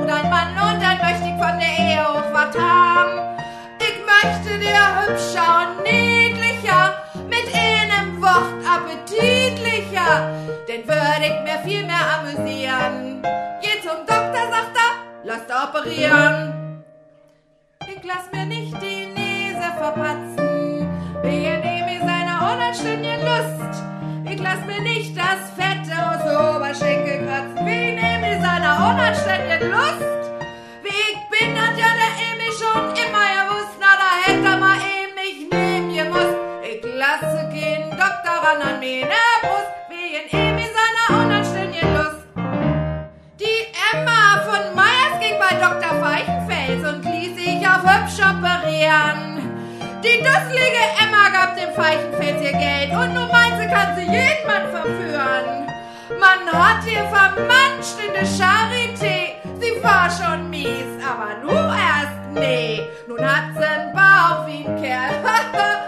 du dein Mann und dann möchte ich von der Ehe auch was haben. Ich möchte dir hübscher und niedlicher, mit einem Wort appetitlicher, denn würde ich mir viel mehr amüsieren. Geh zum Doktor, sagt er, lass da operieren. Ich lass mir nicht die Nase verpatzen, wegen seiner unanständigen Lust. Ich lass mir nicht das Fette aus der Oberschenkel kratzen, wegen seiner unanständigen Lust. Wie ich bin, hat ja der Emil schon immer gewusst, na da hätte er mal eben nicht nehmen gemusst. Ich lasse keinen Doktor ran an meine Brust, wegen Emil seiner unanständigen Lust. Die Emma von Meyers ging bei Dr. Feichenfels und ließ sich auf hübsch operieren. Die dusselige Emma gab dem Feichenfels ihr Geld und nun meint sie, kann sie jeden Mann verführen. Man hat ihr vermanscht in der Charité, sie war schon mies, aber nu erst nee. Nun hat sie einen Bauch wie ein Kerl